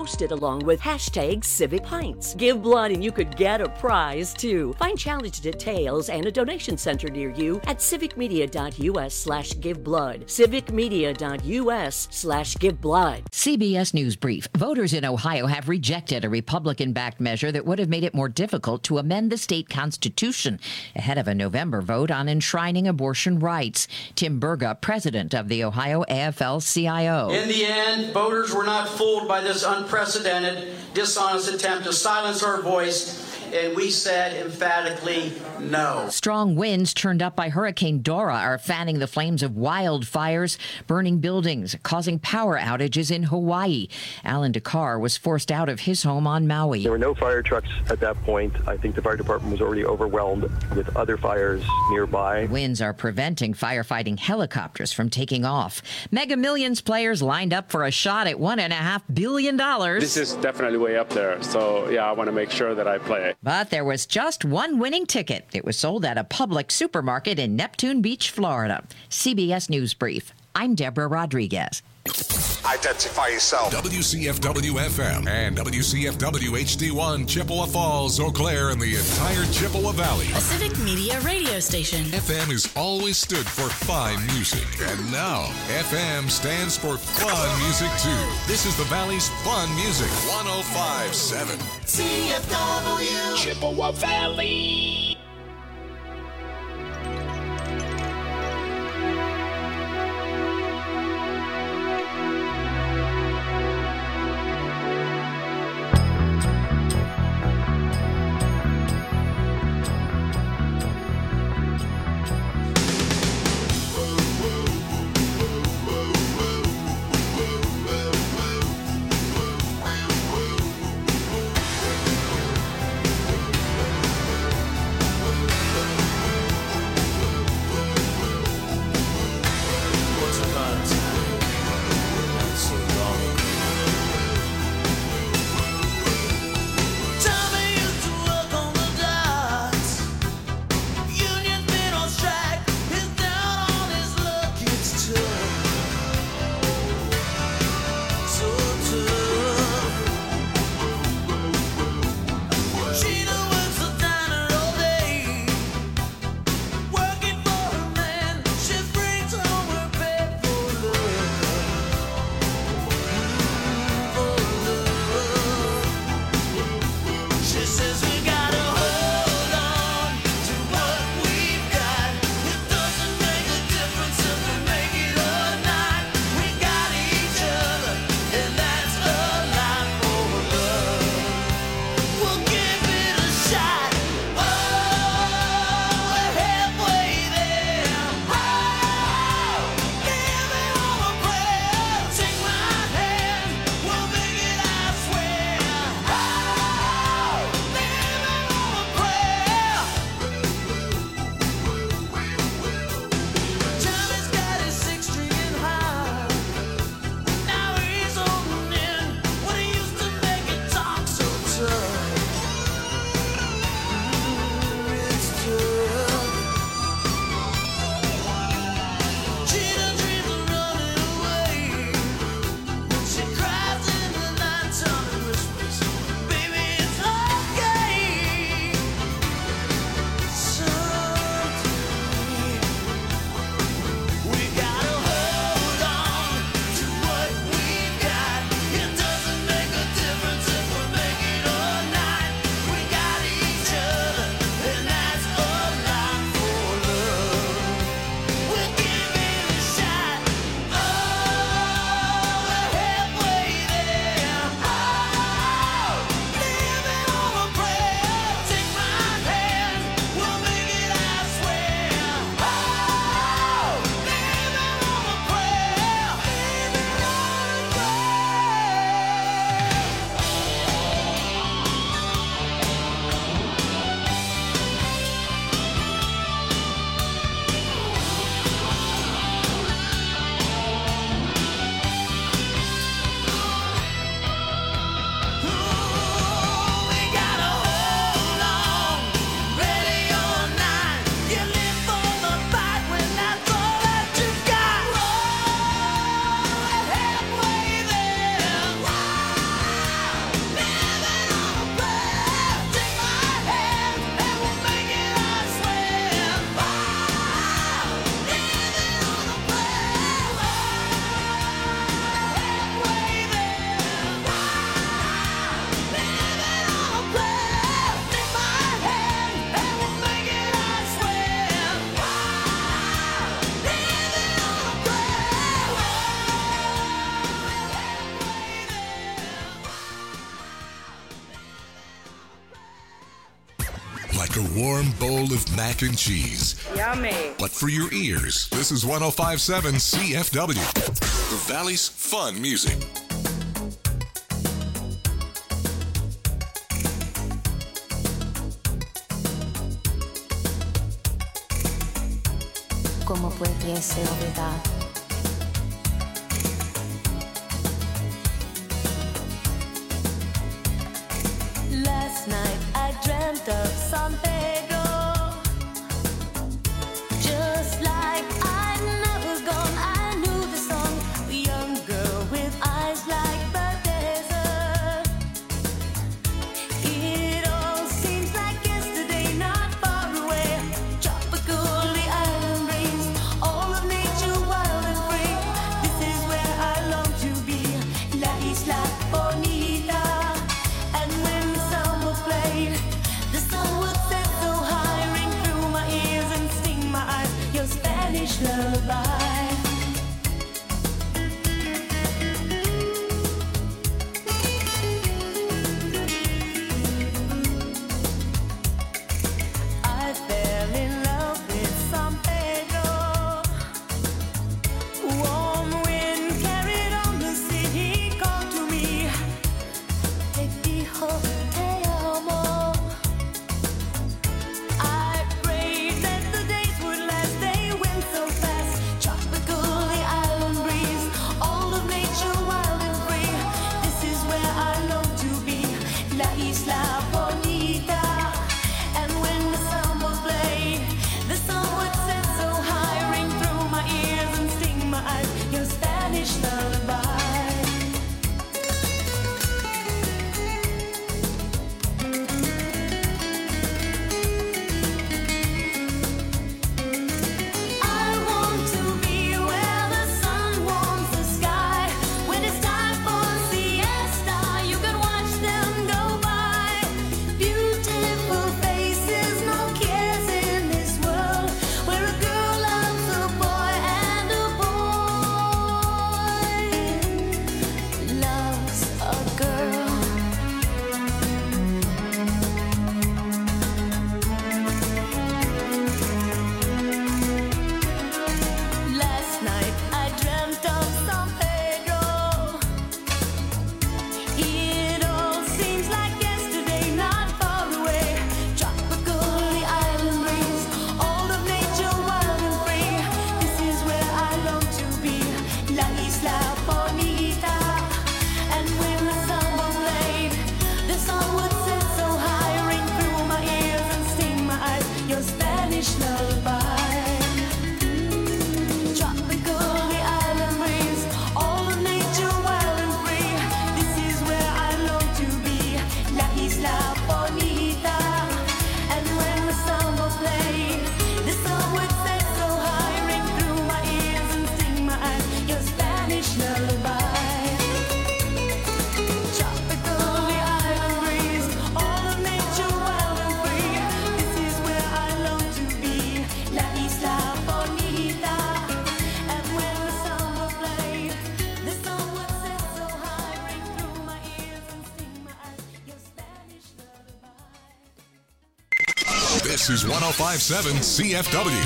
posted along with hashtag Civic Pints. Give blood and you could get a prize too. Find challenge details and a donation center near you at civicmedia.us/giveblood. civicmedia.us/giveblood. CBS News Brief. Voters in Ohio have rejected a Republican-backed measure that would have made it more difficult to amend the state constitution ahead of a November vote on enshrining abortion rights. Tim Burga, president of the Ohio AFL-CIO. In the end, voters were not fooled by this unprecedented, dishonest attempt to silence our voice, and we said emphatically no. Strong winds turned up by Hurricane Dora are fanning the flames of wildfires, burning buildings, causing power outages in Hawaii. Alan Dakar was forced out of his home on Maui. There were no fire trucks at that point. I think the fire department was already overwhelmed with other fires nearby. Winds are preventing firefighting helicopters from taking off. Mega Millions players lined up for a shot at $1.5 billion. This is definitely way up there. So, yeah, I want to make sure that I play it. But there was just one winning ticket. It was sold at a Publix supermarket in Neptune Beach, Florida. CBS News Brief. I'm Deborah Rodriguez. Identify yourself. WCFW-FM and WCFW-HD1, Chippewa Falls, Eau Claire, and the entire Chippewa Valley. A Civic Media radio station. FM has always stood for fine music. And now, FM stands for fun music, too. This is the Valley's fun music. 105.7. CFW. Chippewa Valley. like a warm bowl of mac and cheese. Yummy. But for your ears, this is 105.7 CFW, the Valley's fun music. ¿Cómo pudiese olvidar? Last night I dreamt of San Pedro, just like I'd never gone. I knew the song, a young girl with eyes like the desert. It all seems like yesterday, not far away. Tropical, the island breeze, all of nature wild and free. This is where I long to be, La Isla Bonita. And when the samba played, the sun would set so high, ring through my ears and sting my eyes, your Spanish lullaby. I fell in love with San Pedro. Warm wind carried on the sea. He called to me, te dijo te amo. I prayed that the days would last. They went so fast. Tropical, the island breeze, all of nature wild and free. This is where I long to be, La Isla Bonita. And when the samba played, the sun would set so high, ring through my ears and sting my eyes, your Spanish lullaby. I want to be where the sun warms the sky. When it's time for siesta, you can watch them go by. Beautiful faces, no cares in this world, where a girl loves a boy and a boy loves a girl. Last night I dreamt of San Pedro. It all seems like yesterday, not far away. Tropical, the island breeze, all of nature wild and free. This is where I long to be, La Isla Bonita. And when the samba played, the sun would set so high, ring through my ears and sting my eyes, your Spanish lullaby. Tropical, the island breeze, all of nature wild and free. This is where I long to be, La Isla Bonita. And when the samba played, the sun would set so high, ring through my ears and sting my eyes, your Spanish lullaby. Tropical, the island breeze, all of nature wild and free. This is where I long to be, La Isla Bonita. And when the samba played, the sun would set so high, ring through my ears and sting my eyes, your Spanish lullaby. This is 105.7 CFW.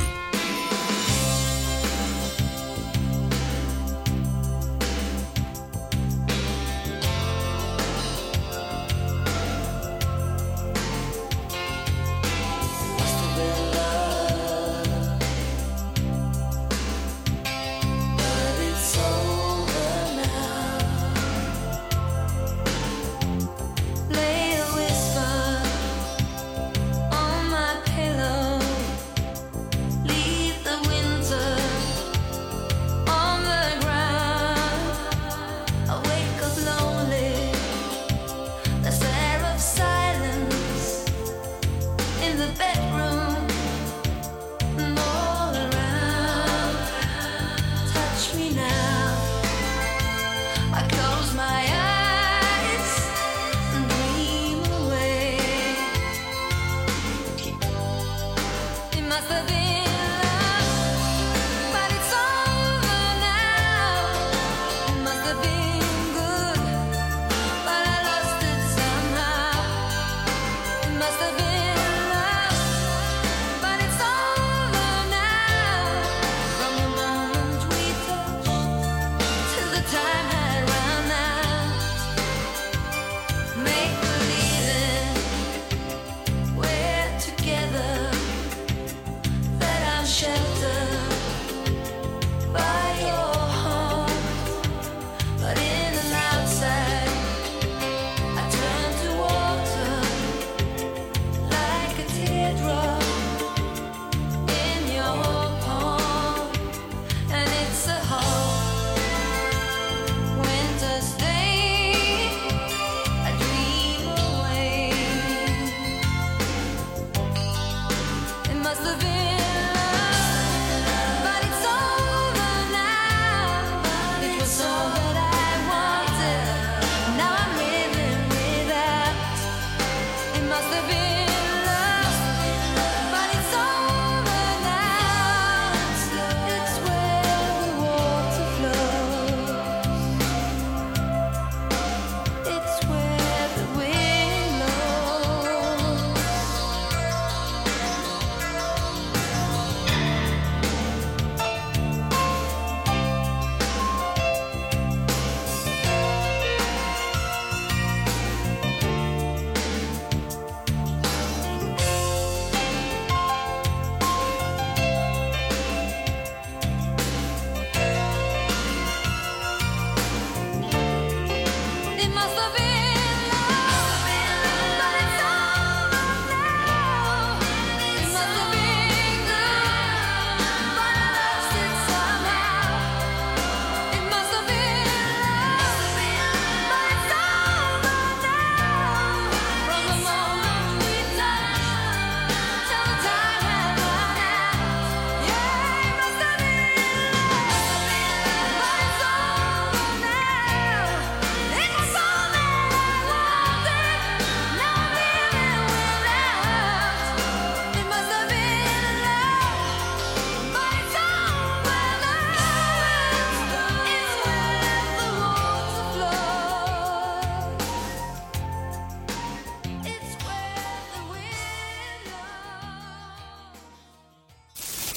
Lay a whisper on my pillow.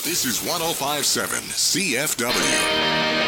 This is 105.7 CFW.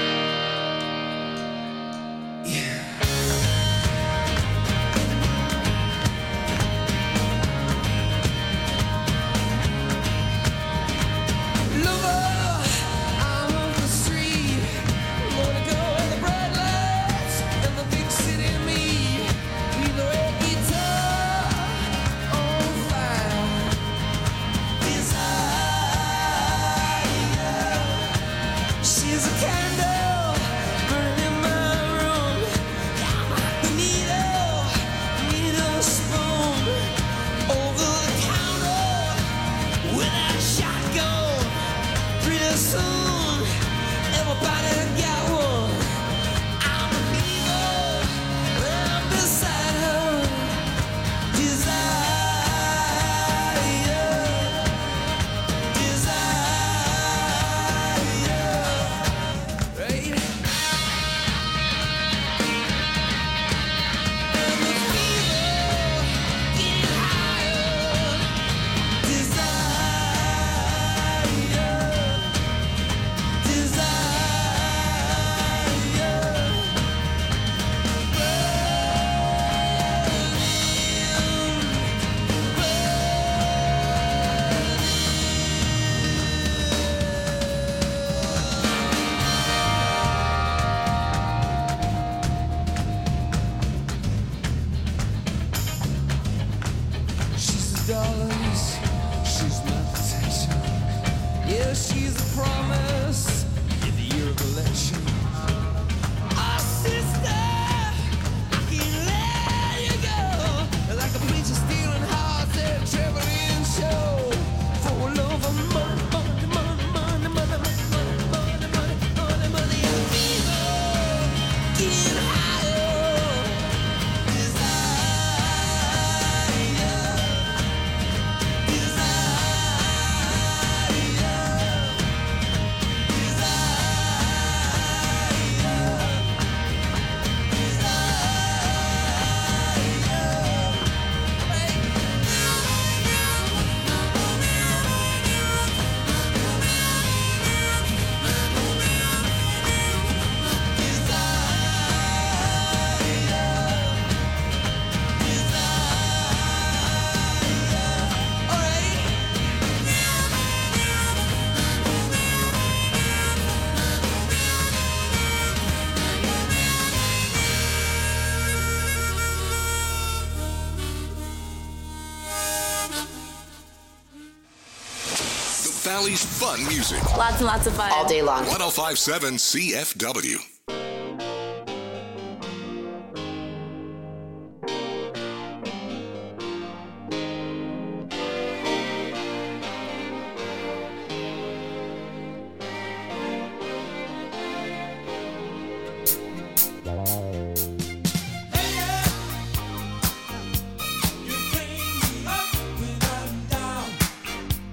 Valley's fun music. Lots and lots of fun. All day long. 105.7 CFW.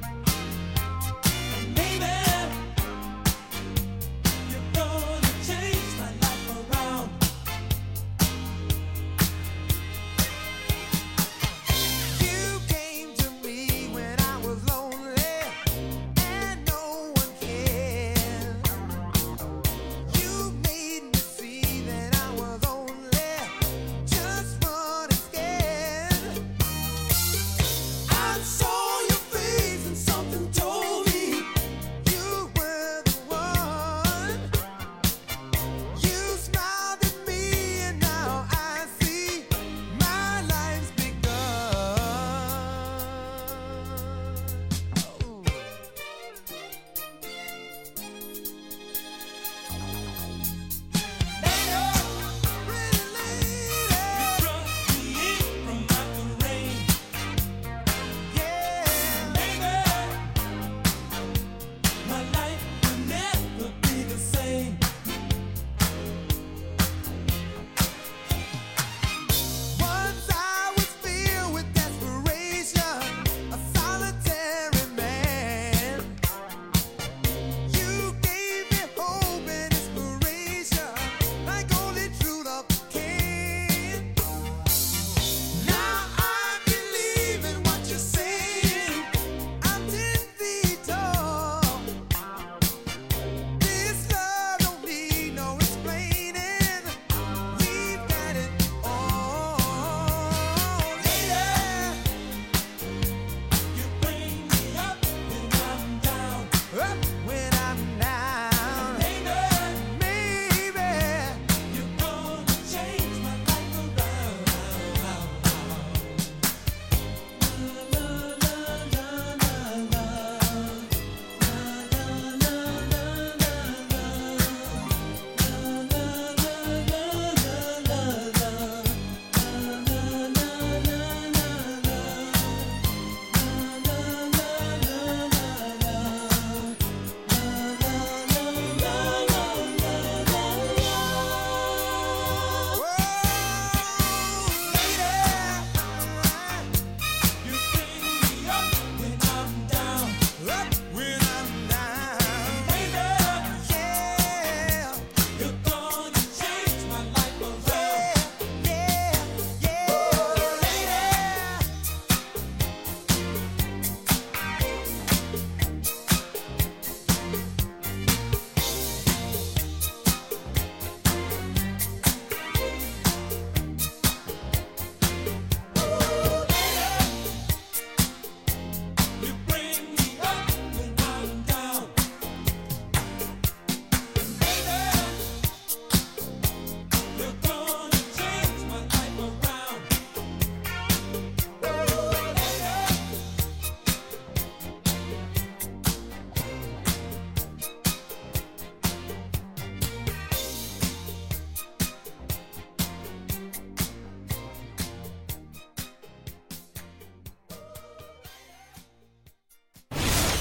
Take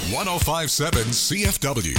105.7 CFW.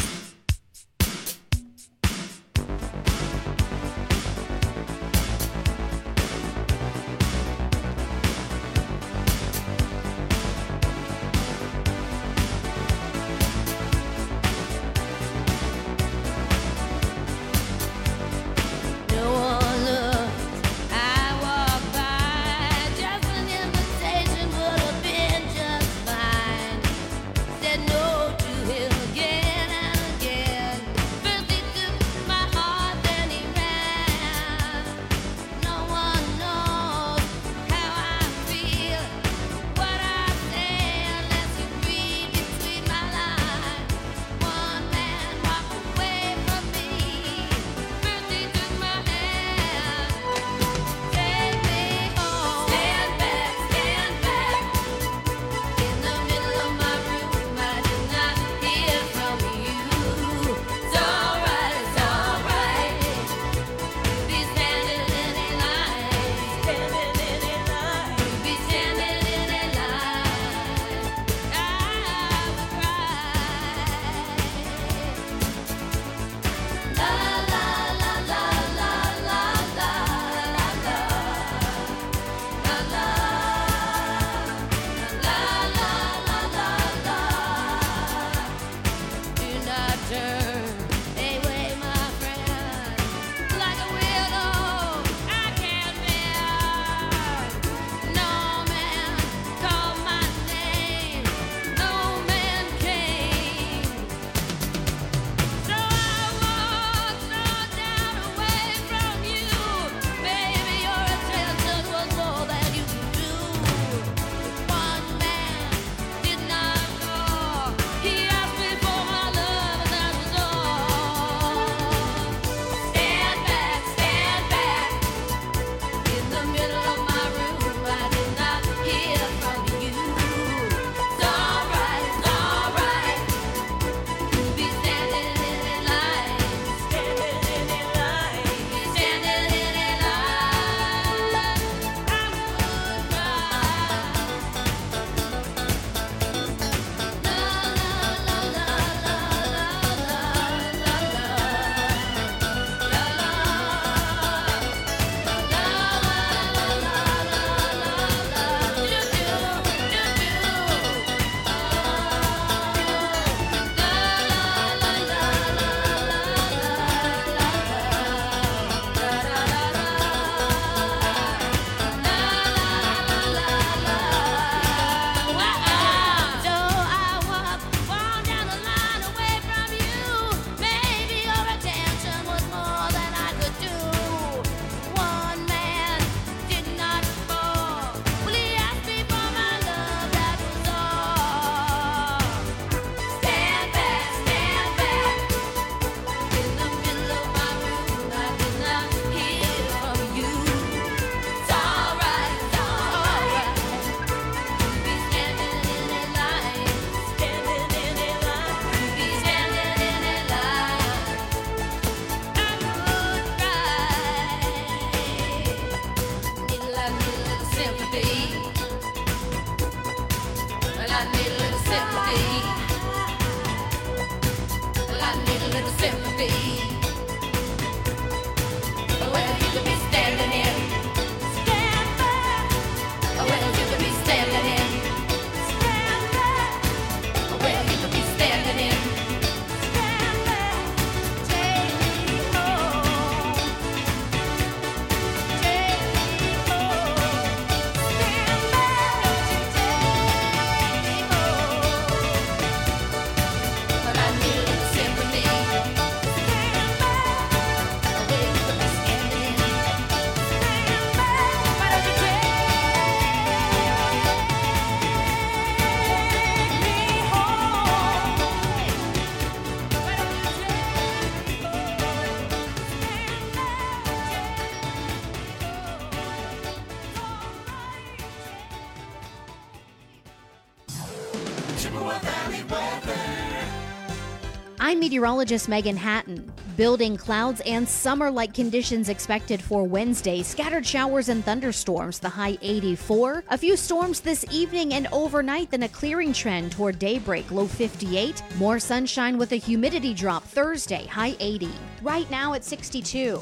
I'm meteorologist Megan Hatton. Building clouds and summer-like conditions expected for Wednesday. Scattered showers and thunderstorms, the high 84. A few storms this evening and overnight, then a clearing trend toward daybreak, low 58. More sunshine with a humidity drop Thursday, high 80. Right now at 62.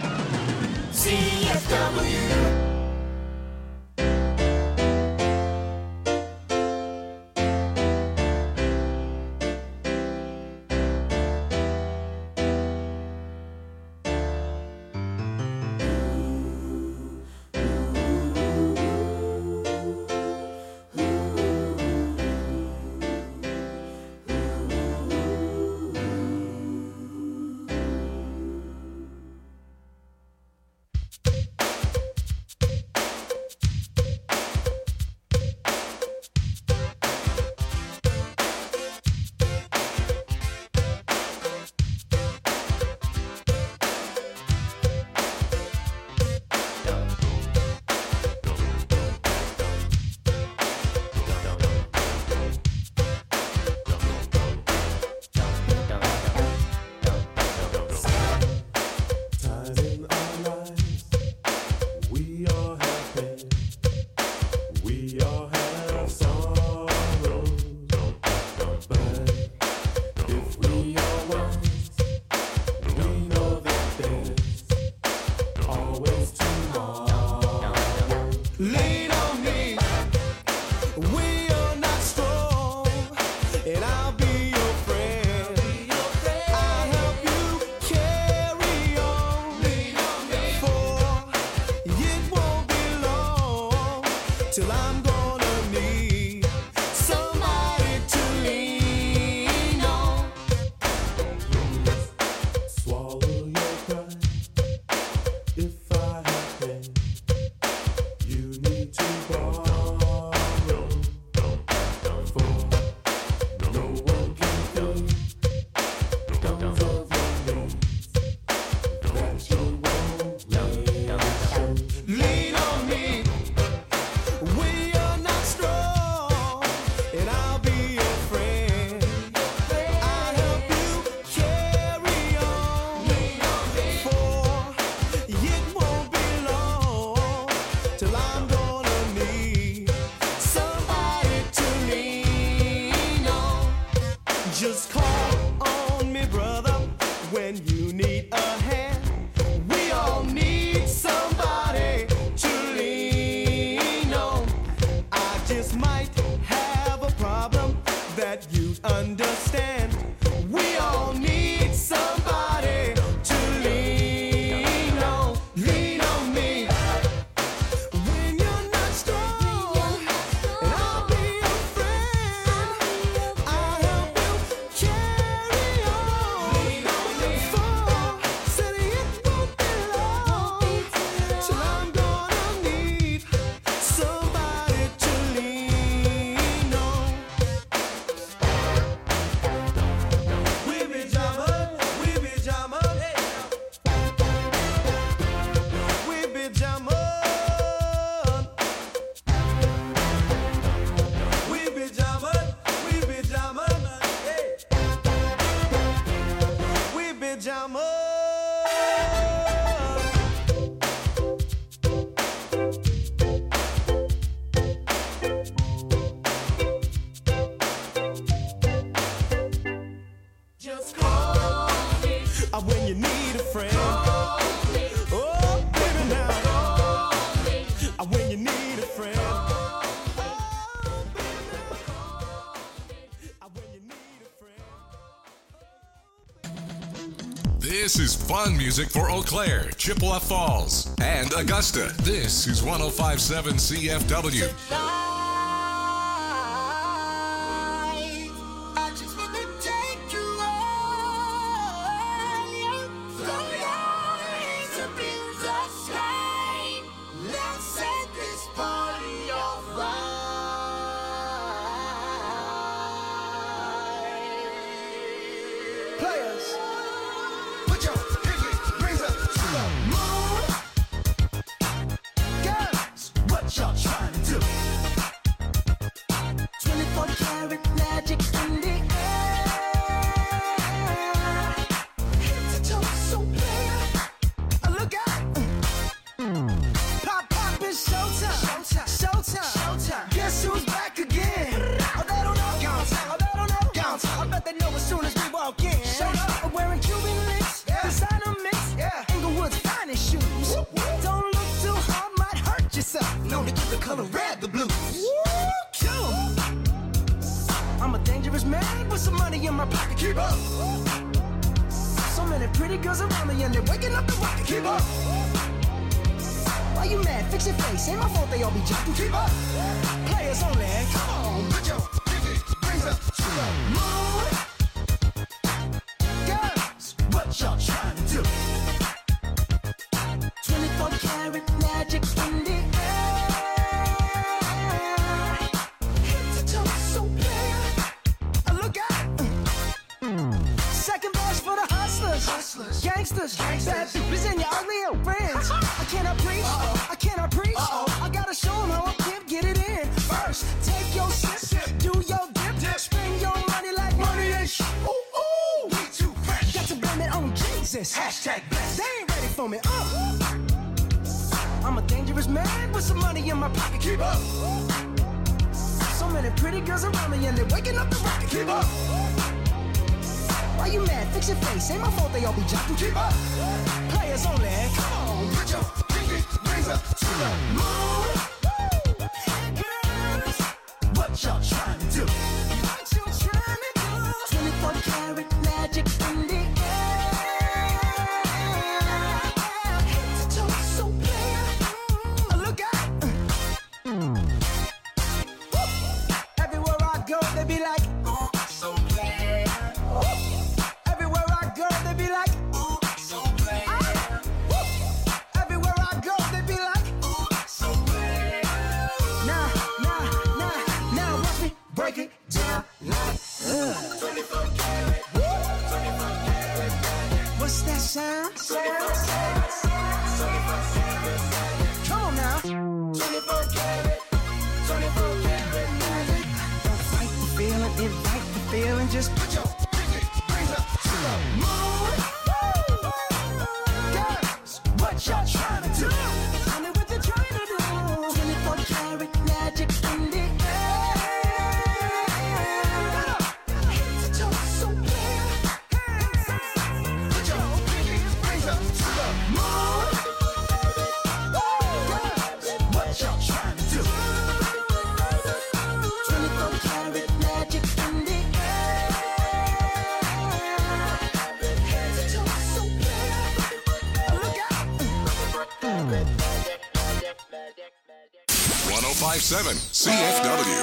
CFW. This is fun music for Eau Claire, Chippewa Falls, and Augusta. This is 105.7 CFW. Y'all trying to do? known to give the color red the blues. Woo, kill 'em. I'm a dangerous man with some money in my pocket. Keep up. So many pretty girls around me and they're waking up the rocket. Keep up. Why you mad? Fix your face. Ain't my fault they all be jocking. Keep up. Players only. Come on, put your pinky rings up to the moon. Girls, what y'all trying to do? 24 karat magic in the air. Head to toe, so clear. Look out. Second verse for the hustlers, gangsters, bad bitches and your ugly old friends. I cannot preach, I cannot preach. I gotta show them how I get it in. First, take your sip, do your dip, spend your money like money ain't shit. Ooh, ooh, we too fresh. Got to blame it on Jesus. Hashtag blessed. They ain't ready for me. I'm a dangerous man with some money in my pocket. Keep up. So many pretty girls around me and they're waking up the rocket. Keep up. Why you mad? Fix your face. Ain't my fault they all be jocking. Keep up. Players only. Come on, put your pinky rings up to the moon. Girls, what y'all trying to do? What you trying to do? 24 karat magic in the air. Head to toe, so clear. Look out. Everywhere I go, they be like, oh, so clear. Everywhere I go, they be like, ooh, so clear. Everywhere I go, they be like, ooh, so clear. Now, watch me break it down like, 24 karat, 24 karat. What's that sound? 24 karat. Come on now. 24 karat, 24 karat magic. Don't fight the feeling, invite the feeling. Just put your pinky rings up to the moon. Girls, what y'all trying to do? Tell me what you're trying to do. 24 karat magic in the air. Head to toe, so clear. Put your pinky rings up to the moon. Girls, what y'all trying to do? 24 karat magic in the air. Head to toe, so clear. Look out. 1057 CFW.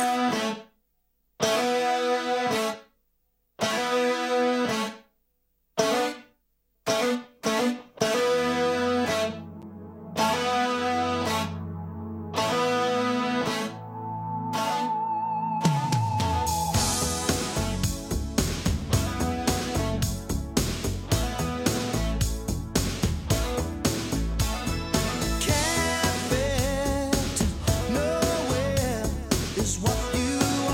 Can't fit nowhere is what you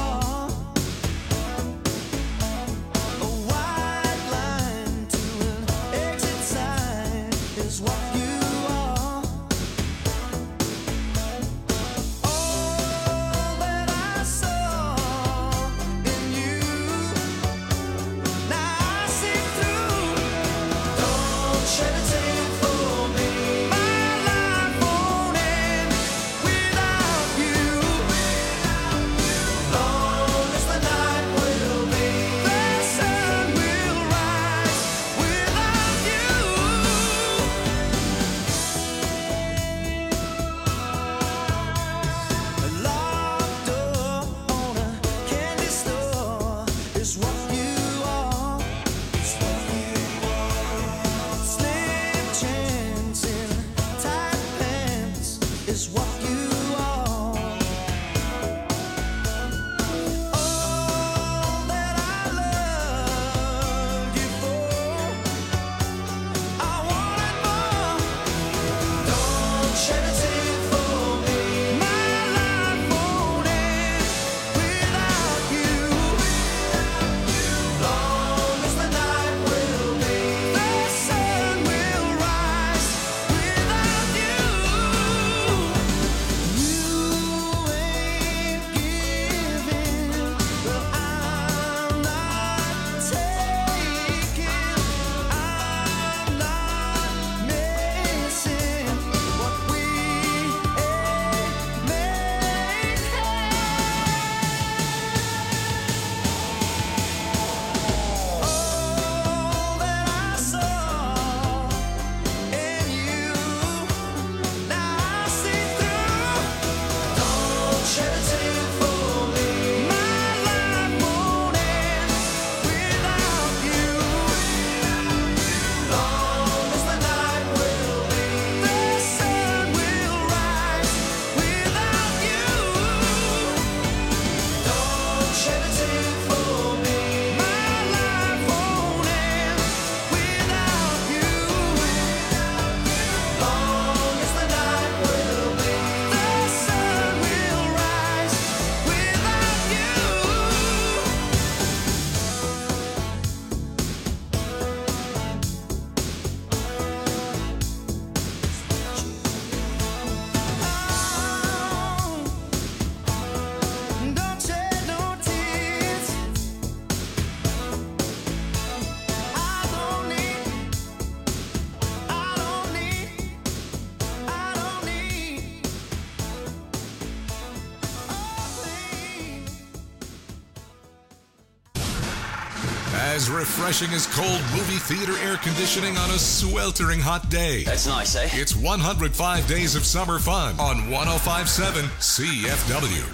As refreshing as cold movie theater air conditioning on a sweltering hot day. That's nice, eh? It's 105 days of summer fun on 105.7 CFW.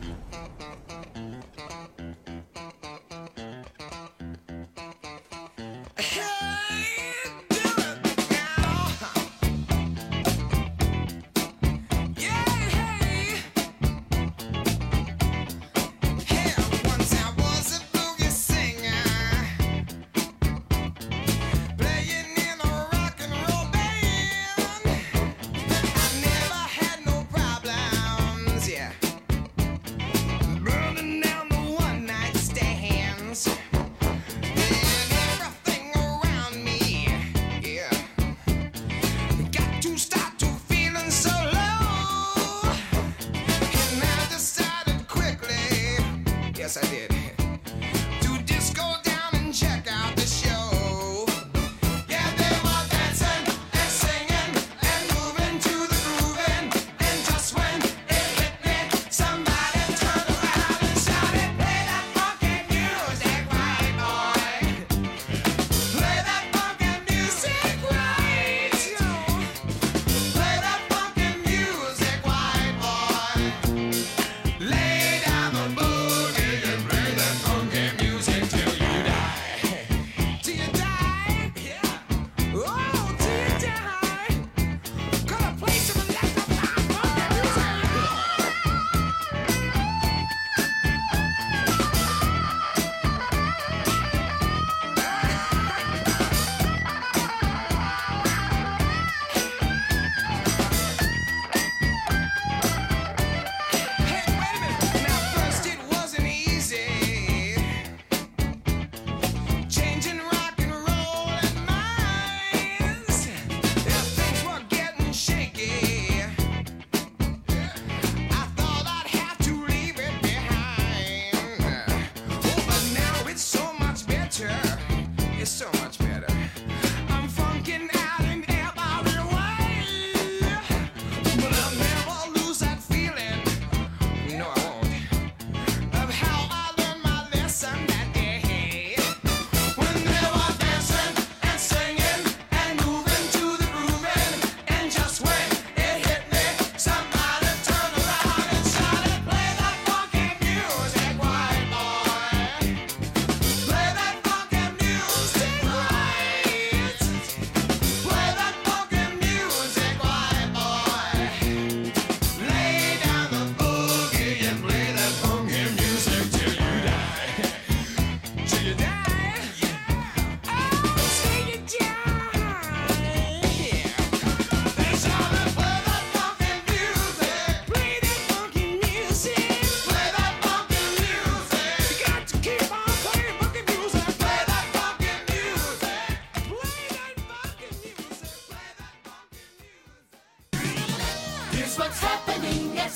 What's happening at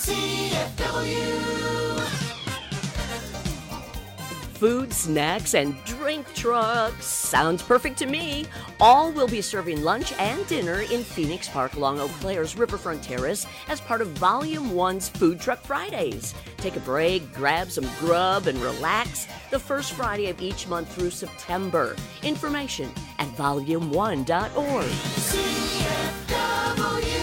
CFW? Food, snacks, and drink trucks. Sounds perfect to me. All will be serving lunch and dinner in Phoenix Park along Eau Claire's Riverfront Terrace as part of Volume 1's Food Truck Fridays. Take a break, grab some grub, and relax the first Friday of each month through September. Information at volume1.org. CFW.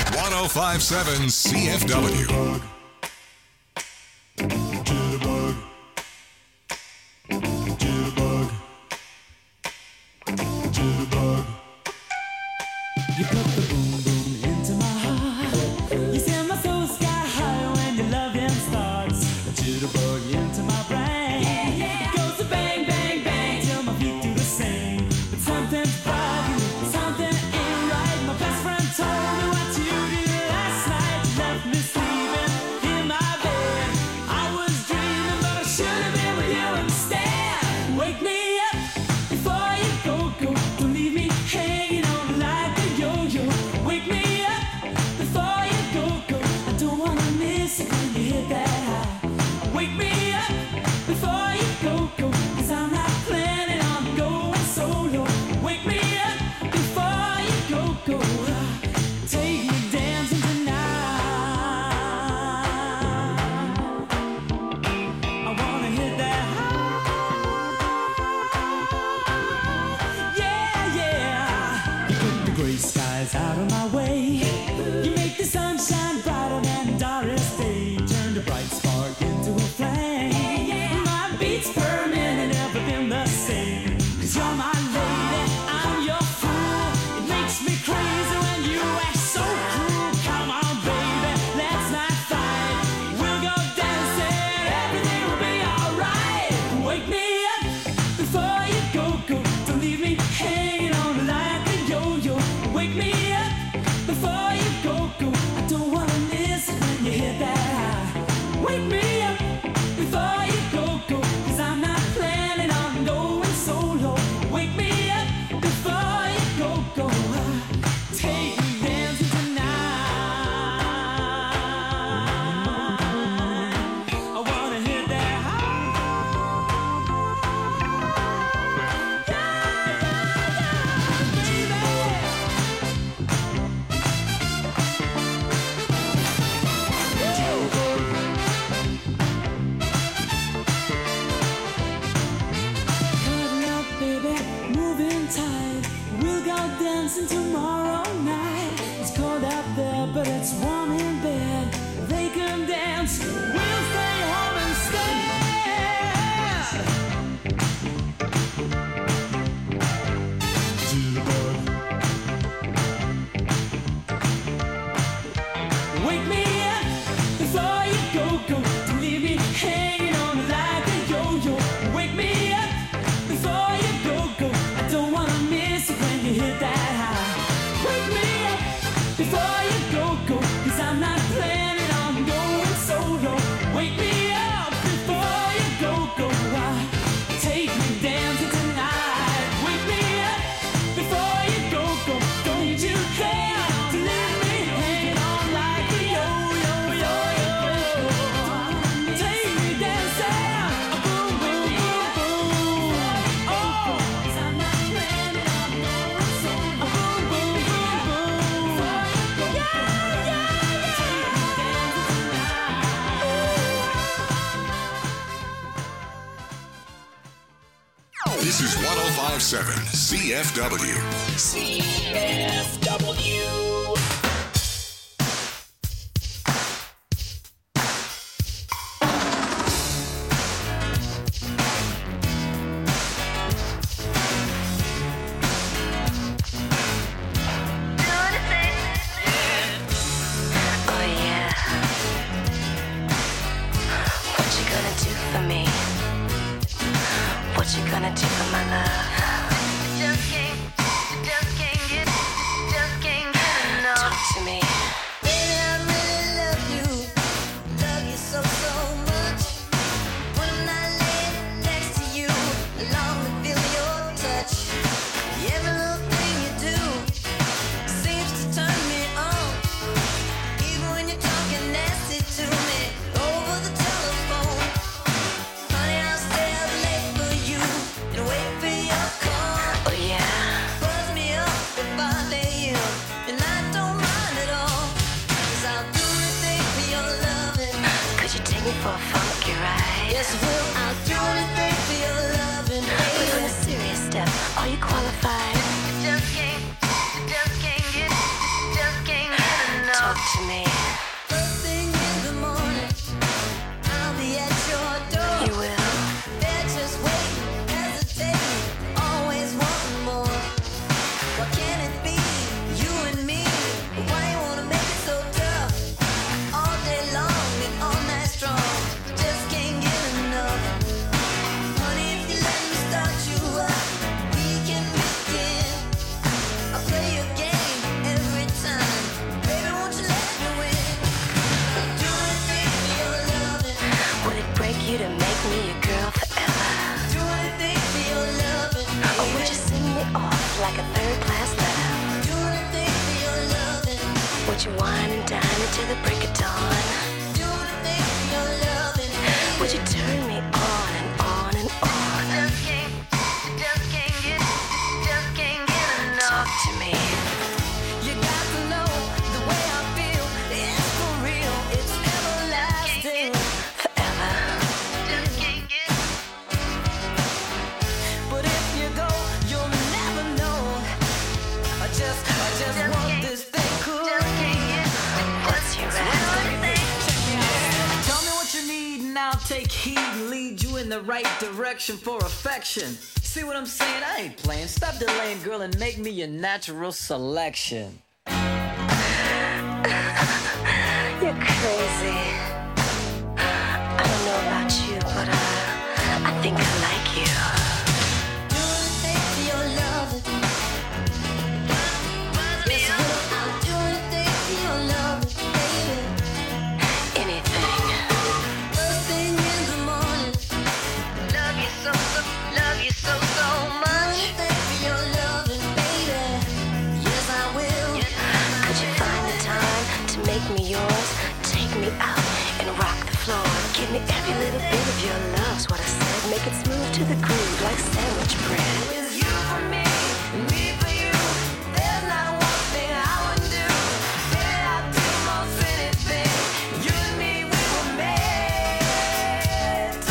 1057 CFW. You put the boom boom into my heart. You send my soul sky high when your loving starts. A jitterbug into my brain. It goes to bang, bang, bang till my feet do the same. But something's bugging, something ain't right. My best friend told me what you did last night. You left me sleeping in my bed. I was dreaming, but I should have been with you instead. Wake me up before you go. Don't leave me hanging on like a yo-yo. Wake me up before you go. I don't wanna miss it when you hit that high. Wake me up before you go. Cause I'm not planning on going solo. Wake me up before you go. Take me dancing tonight. I wanna hit that high. Yeah. You put the gray skies out of my way. You make the sunshine brighter than Doris Day. Turn the bright spark into a flame. My beats per minute never been the same. Cause you're my lady, I'm your fool. It makes me crazy when you act so cruel. Come on, baby, let's not fight. We'll go dancing, everything will be alright. Wake me up before you go. Don't leave me hanging on like a yo-yo. Wake me up before you go. I don't wanna miss it when you hit that high. Wake me up before you go. Cause I'm not planning on going solo. Wake me up before you go. Take me dancing tonight. I wanna hit that Cuddle up, baby, moving tight. We'll go dancing tomorrow night. It's cold out there, but it's warm in bed. They can dance, we'll stay home instead. Wake me up before you go. Don't leave me hanging on like a yo-yo. Wake me up before you go. I don't wanna miss it when you hit that high. Wake me up before you go. Cause I'm not planning on going solo. Wake me up before you go. Take me dancing tonight. Wake me up before you go. Don't you care to leave me hanging on like a yo-yo. Take me dancing. Boom, boom, boom, boom. Oh, 'cause I'm not planning on going solo. Boom, boom, boom, boom. Yeah, yeah, yeah. Take me dancing tonight. This is 1057 CFW. CFW. Oh yeah. What you gonna do for me? What you gonna do for my love? Just can't get enough. Would you wine and dine until the break of dawn? Would you turn me on and on and on? Just can't get enough. Talk to me. You got to know the way I feel. It's for real. It's everlasting. Forever. Just can't get. But if you go, you'll never know. I just want this thing cool. What's your everything? Tell me what you need and I'll take heed and lead you in the right direction for affection. See what I'm saying? I ain't playing. Stop delaying, girl, and make me your natural selection. You're crazy. I don't know about you, but I think I like you. Do the thing for your love. Yes, I'll do the thing for your love, baby. Anything. First thing in the morning. Love you so much. Do the thing for your love, baby. Yes, I will. Could you find the time to make me yours? Take me out and rock the floor. Give me every little bit of your love's what I said. Make it smooth to the groove like sandwich bread. With you for me, me for you. There's not one thing I wouldn't do. Baby, I'd do most anything. You and me, we were made to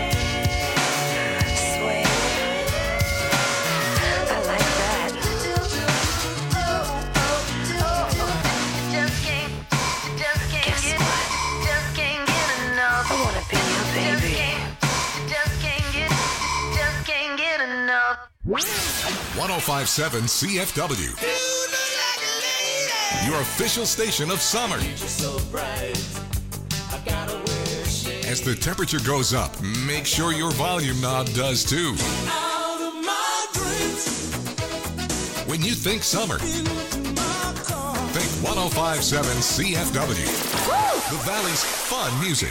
swing. I like that. Guess what? Just can't get enough. I wanna be your baby. Just can't get enough. 1057 CFW. Your official station of summer. As the temperature goes up, make sure your volume knob does too. When you think summer, think 1057 CFW. The Valley's fun music.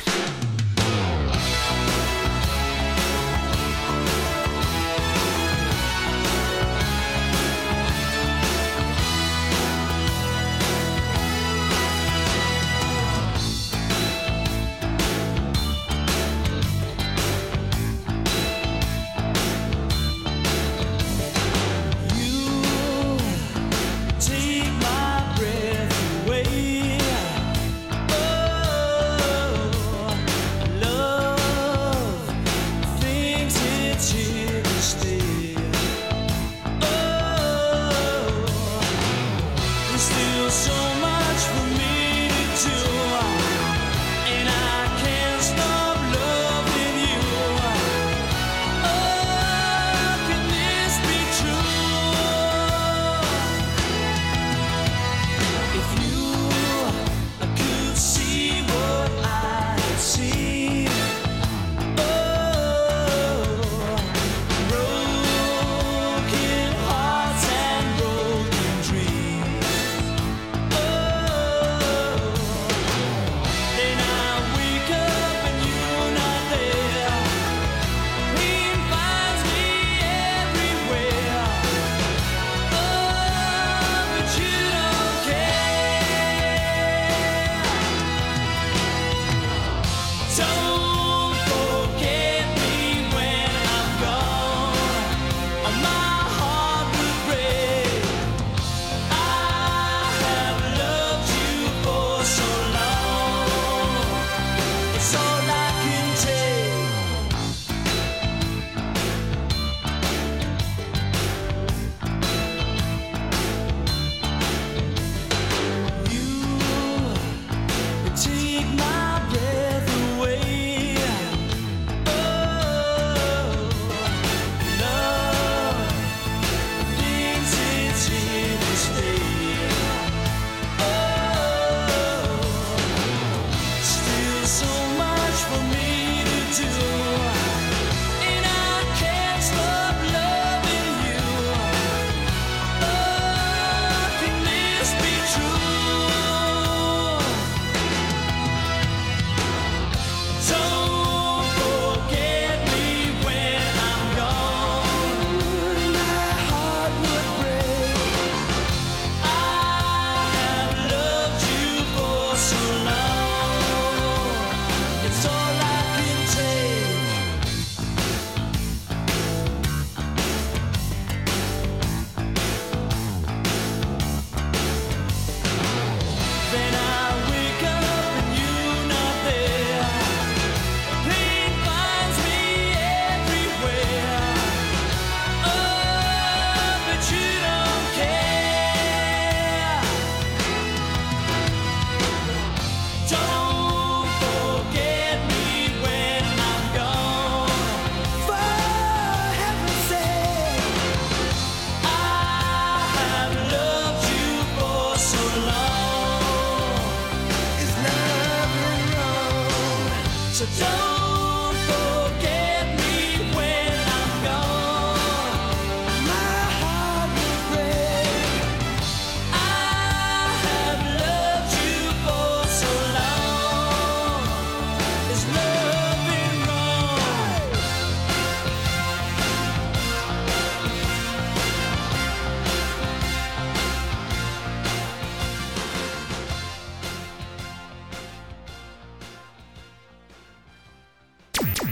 Take my breath away. Oh,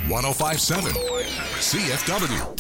1057 CFW.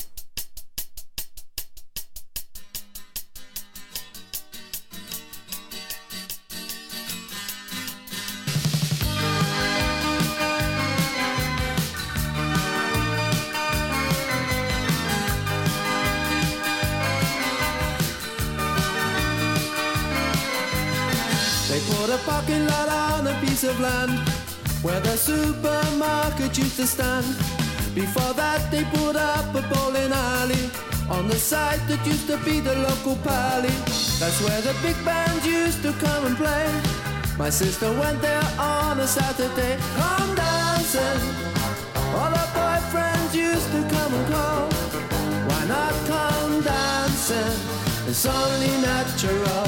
They put a parking lot on a piece of land where the supermarket used to stand. Before that they put up a bowling alley on the site that used to be the local pally. That's where the big band used to come and play. My sister went there on a Saturday. Come dancing, all her boyfriends used to come and call. Why not come dancing? It's only natural.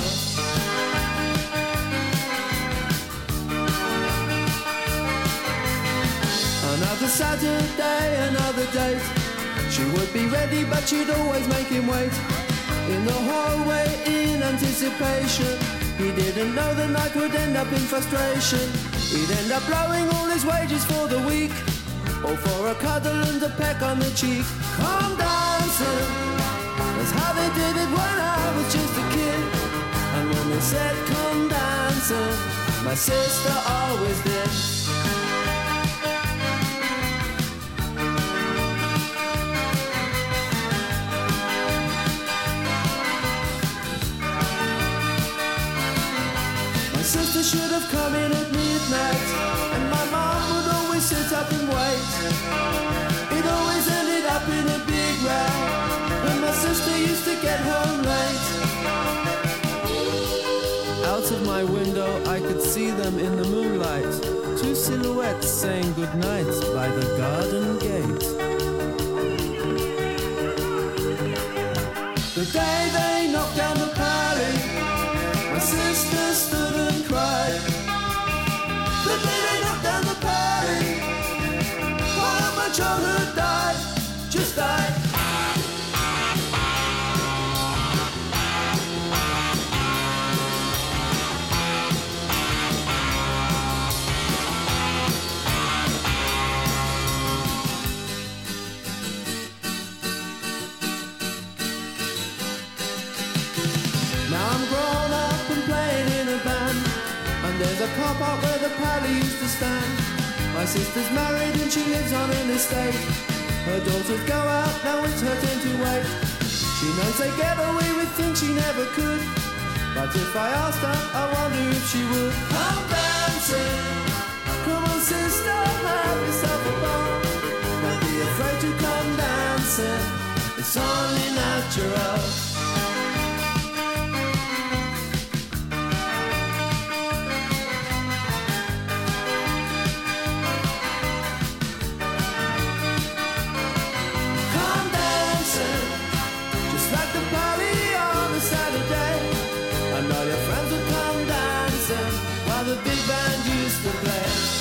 Another Saturday, another date. She would be ready, but she'd always make him wait. In the hallway, in anticipation. He didn't know the night would end up in frustration. He'd end up blowing all his wages for the week, or for a cuddle and a peck on the cheek. Come dancing, that's how they did it when I was just a kid. And when they said come dancing, my sister always did. Sister should have come in at midnight, and my mom would always sit up and wait. It always ended up in a big row when my sister used to get home late. Out of my window I could see them in the moonlight, two silhouettes saying goodnight by the garden gate. The day they knocked down the pally, my sister stood and cried. The day they knocked down the party, part of my childhood died, just died. Now I'm grown up and playing in a band, and there's a car park where the pally used to stand. My sister's married and she lives on an estate. Her daughters go out, now it's her turn to wait. She knows they get away with things she never could, but if I asked her, I wonder if she would. Come dancing, come on sister, have yourself a ball. Don't be afraid to come dancing, it's only natural. And all your friends would come dancing while the big band used to play.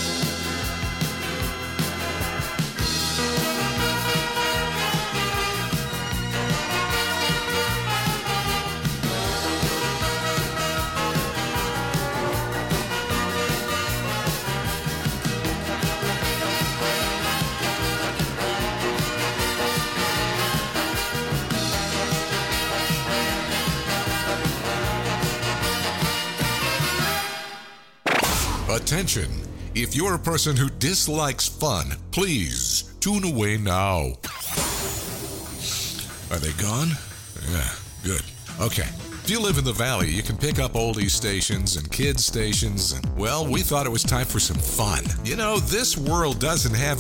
Attention! If you're a person who dislikes fun, please tune away now. Are they gone? Yeah, good. Okay. If you live in the Valley, you can pick up oldies stations and kids stations, and, well, we thought it was time for some fun. You know, this world doesn't have